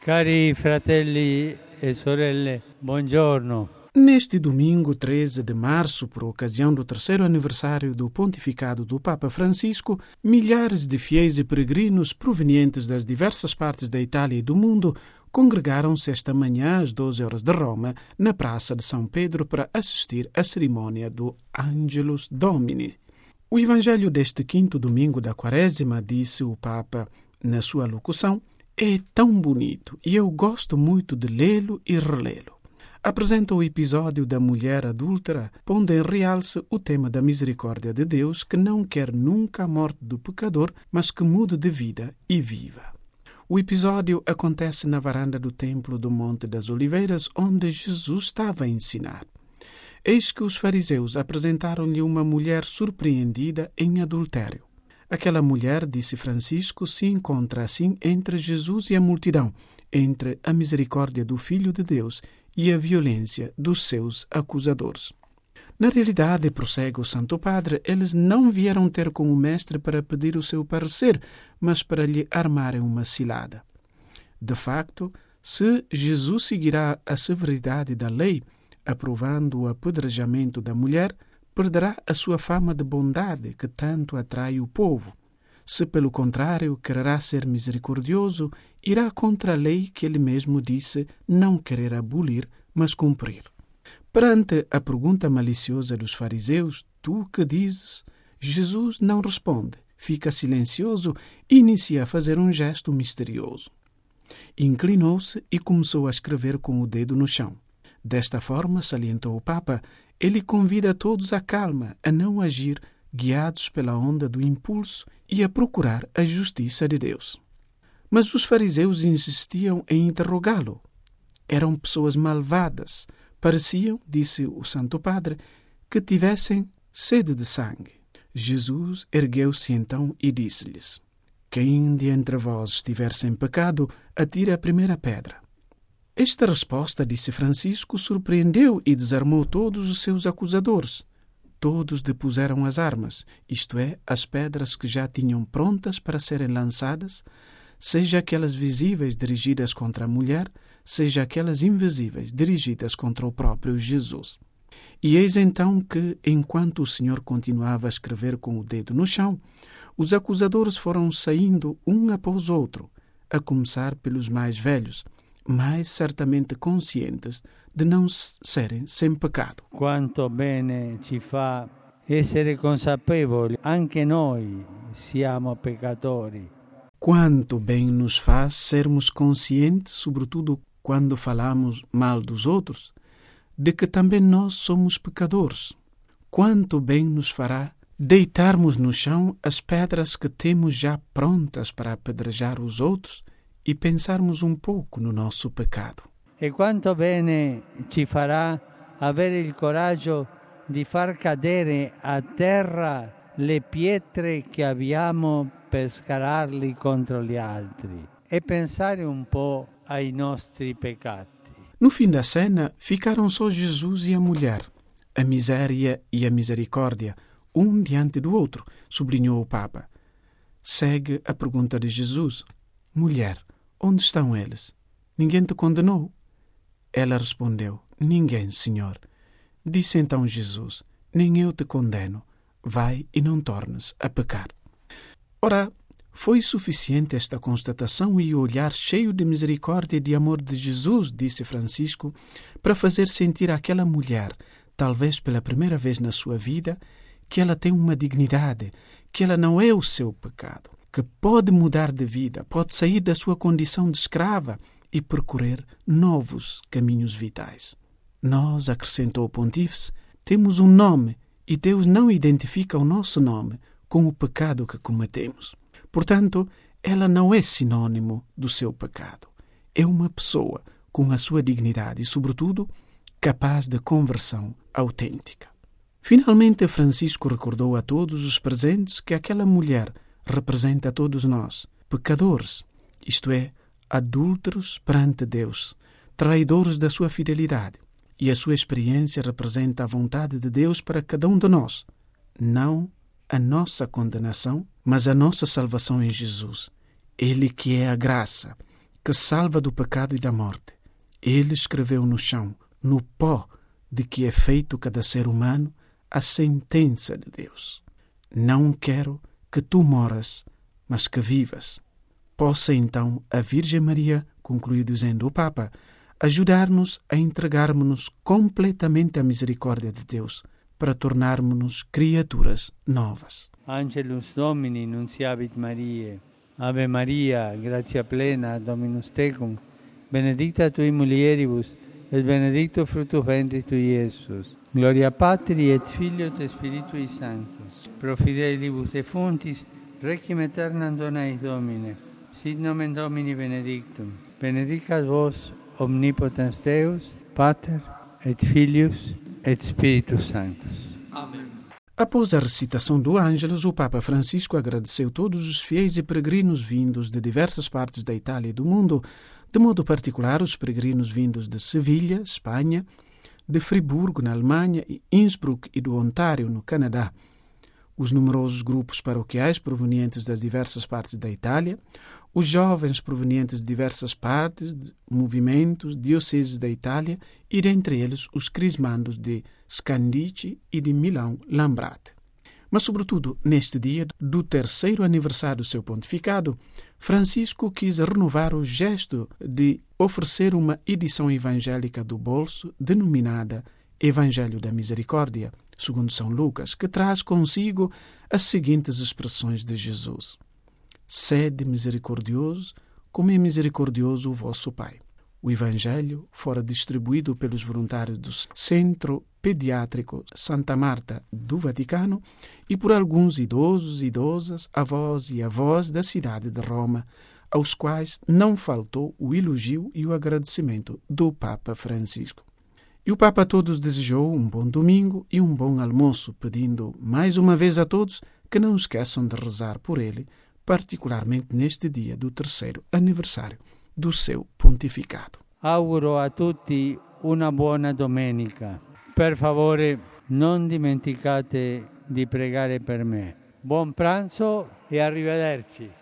Cari fratelli e sorelle, buongiorno. Neste domingo 13 de março, por ocasião do terceiro aniversário do pontificado do Papa Francisco, milhares de fiéis e peregrinos provenientes das diversas partes da Itália e do mundo congregaram-se esta manhã às 12 horas de Roma, na Praça de São Pedro, para assistir à cerimônia do Angelus Domini. O Evangelho deste quinto domingo da Quaresma, disse o Papa na sua locução, é tão bonito e eu gosto muito de lê-lo e relê-lo. Apresenta o episódio da mulher adúltera, pondo em realce o tema da misericórdia de Deus, que não quer nunca a morte do pecador, mas que mude de vida e viva. O episódio acontece na varanda do templo do Monte das Oliveiras, onde Jesus estava a ensinar. Eis que os fariseus apresentaram-lhe uma mulher surpreendida em adultério. Aquela mulher, disse Francisco, se encontra assim entre Jesus e a multidão, entre a misericórdia do Filho de Deus e a violência dos seus acusadores. Na realidade, prossegue o Santo Padre, eles não vieram ter com o Mestre para pedir o seu parecer, mas para lhe armarem uma cilada. De facto, se Jesus seguirá a severidade da lei, aprovando o apedrejamento da mulher, perderá a sua fama de bondade que tanto atrai o povo. Se, pelo contrário, quererá ser misericordioso, irá contra a lei que ele mesmo disse não querer abolir, mas cumprir. Perante a pergunta maliciosa dos fariseus, tu que dizes? Jesus não responde, fica silencioso e inicia a fazer um gesto misterioso. Inclinou-se e começou a escrever com o dedo no chão. Desta forma, salientou o Papa, ele convida todos à calma, a não agir guiados pela onda do impulso e a procurar a justiça de Deus. Mas os fariseus insistiam em interrogá-lo. Eram pessoas malvadas. Pareciam, disse o Santo Padre, que tivessem sede de sangue. Jesus ergueu-se então e disse-lhes: Quem de entre vós estiver sem pecado, atire a primeira pedra. Esta resposta, disse Francisco, surpreendeu e desarmou todos os seus acusadores. Todos depuseram as armas, isto é, as pedras que já tinham prontas para serem lançadas, seja aquelas visíveis dirigidas contra a mulher, seja aquelas invisíveis dirigidas contra o próprio Jesus. E eis então que, enquanto o Senhor continuava a escrever com o dedo no chão, os acusadores foram saindo um após outro, a começar pelos mais velhos, mas certamente conscientes de não serem sem pecado. Quanto bene ci fa essere consapevoli, anche noi siamo peccatori. Quanto bem nos faz sermos conscientes, sobretudo quando falamos mal dos outros, de que também nós somos pecadores. Quanto bem nos fará deitarmos no chão as pedras que temos já prontas para apedrejar os outros e pensarmos um pouco no nosso pecado. E quanto bene ci farà avere il coraggio di far cadere a terra le pietre che abbiamo per scalarli contro gli altri e pensare un po' ai nostri peccati. No fim da cena, ficaram só Jesus e a mulher, a miséria e a misericórdia, um diante do outro, sublinhou o Papa. Segue a pergunta de Jesus: Mulher, onde estão eles? Ninguém te condenou? Ela respondeu: Ninguém, Senhor. Disse então Jesus: Nem eu te condeno. Vai e não tornes a pecar. Ora, foi suficiente esta constatação e o olhar cheio de misericórdia e de amor de Jesus, disse Francisco, para fazer sentir àquela mulher, talvez pela primeira vez na sua vida, que ela tem uma dignidade, que ela não é o seu pecado, que pode mudar de vida, pode sair da sua condição de escrava e percorrer novos caminhos vitais. Nós, acrescentou o Pontífice, temos um nome e Deus não identifica o nosso nome com o pecado que cometemos. Portanto, ela não é sinônimo do seu pecado. É uma pessoa com a sua dignidade e, sobretudo, capaz de conversão autêntica. Finalmente, Francisco recordou a todos os presentes que aquela mulher representa a todos nós, pecadores, isto é, adúlteros perante Deus, traidores da sua fidelidade. E a sua experiência representa a vontade de Deus para cada um de nós, não a nossa condenação, mas a nossa salvação em Jesus. Ele que é a graça, que salva do pecado e da morte. Ele escreveu no chão, no pó de que é feito cada ser humano, a sentença de Deus. Não quero que tu moras, mas que vivas. Possa então a Virgem Maria, concluiu dizendo o Papa, ajudar-nos a entregarmos-nos completamente à misericórdia de Deus, para tornarmos-nos criaturas novas. Angelus Domini, nunciavit Mariae. Ave Maria, gratia plena, Dominus tecum, benedicta tui mulieribus, et benedictus fructus ventris tui, Iesus. Gloria Patri et Filio et Spiritui Sanctus. Pro fidelibus defuntis, requiem aeternam dona eis Domine. Sit nomen Domini benedictum. Benedicat vos omnipotens Deus, Pater et Filius et Spiritus Sanctus. Amém. Após a recitação do Ângelus, o Papa Francisco agradeceu todos os fiéis e peregrinos vindos de diversas partes da Itália e do mundo, de modo particular os peregrinos vindos de Sevilha, Espanha, de Friburgo, na Alemanha, e Innsbruck e do Ontário, no Canadá. Os numerosos grupos paroquiais provenientes das diversas partes da Itália, os jovens provenientes de diversas partes, de movimentos, dioceses da Itália e, dentre eles, os crismandos de Scandici e de Milão-Lambrate. Mas, sobretudo, neste dia do terceiro aniversário do seu pontificado, Francisco quis renovar o gesto de oferecer uma edição evangélica do bolso denominada Evangelho da Misericórdia, segundo São Lucas, que traz consigo as seguintes expressões de Jesus. Sede misericordioso, como é misericordioso o vosso Pai. O Evangelho fora distribuído pelos voluntários do Centro Pediátrico Santa Marta do Vaticano e por alguns idosos e idosas, avós e avós da cidade de Roma, aos quais não faltou o elogio e o agradecimento do Papa Francisco. E o Papa a todos desejou um bom domingo e um bom almoço, pedindo mais uma vez a todos que não esqueçam de rezar por ele, particularmente neste dia do terceiro aniversário do seu pontificado. Auguro a tutti una buona domenica. Per favore, non dimenticate di pregare per me. Buon pranzo e arrivederci.